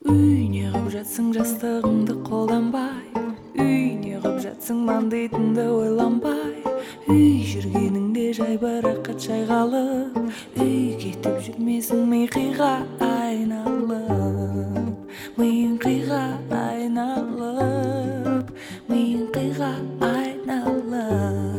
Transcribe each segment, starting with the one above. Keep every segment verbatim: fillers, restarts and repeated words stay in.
Үй неғып жатсың жастығыңды қолданбай, үй неғып жатсың мандайтынды ойланбай, үй жүргеніңде жайбарақат жайғалып, үй кетіп жүрмесің ми қиға айналып, миың қиға айналып, миың қиға айналып.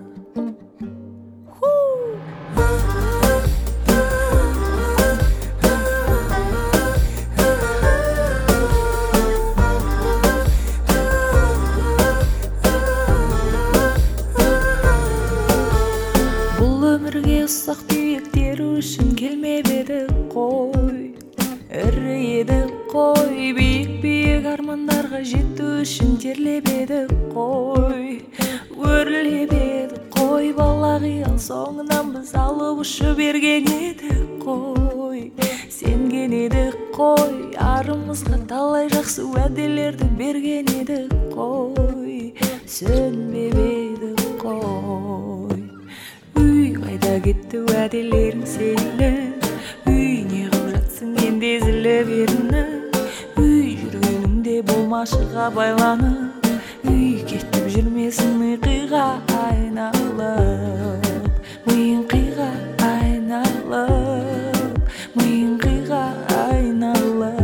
Өмірге ұсақ түйектер үшін келмеп еді қой, ірі еді қой, биік-биік армандарға жету үшін терлеп еді қой, өрлеп еді қой, бала қиял соңынан біз алып ұшып берген еді қой, сенген еді қой, арымызға талай жақсы уәделерді берген еді қой, сөнбеп еді қой. Үй қайда кетті уәделерің сені, үй неғып жатсың енді езіліп ерініп, үй жүргеніңде болмашыға байланып, үй кетіп жүрмесін ми қиға айналып, миың қиға айналып, миың қиға айналып.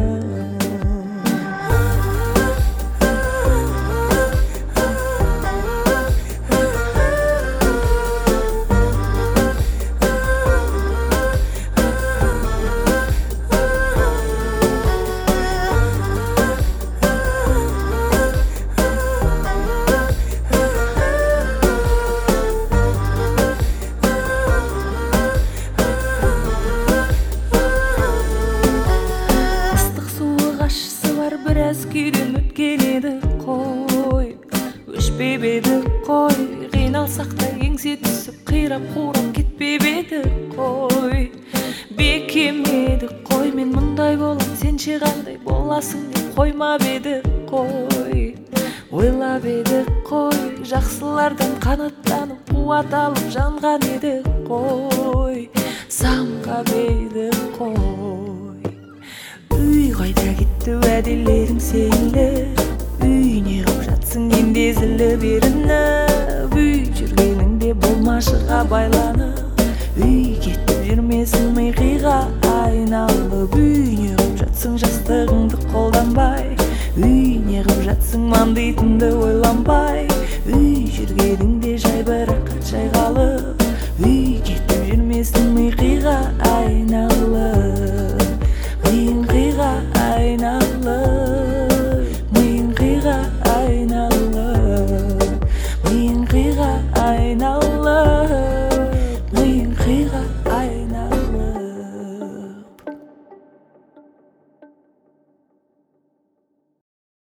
Біраз күйден өткен еді қой, өшпеп еді қой, қиналсақ та еңсе түсіп қирап қурап кетпеп еді қой, бекем еді қой, мен мұндай болам сенше қандай боласың деп қоймап еді қой, ойлап еді қой, жақсылардан қанаттанып қуат алып жанған еді қой, самғап еді қой. Үй қайда кетті уәделерің сені, үй неғып жатсың енді езіліп ерініп, үй жүргеніңде болмашыға байланып, үй кетіп жүрмесін ми қиға айналып, үй неғып жатсың жастығыңды қолданбай, үй неғып жатсың мандайтынды ойланбай, үй жүргеніңде жайбарақат жайғалып, үй кетіп жүрмесін ми қиға айналып, миың қиға айналып, миың қиға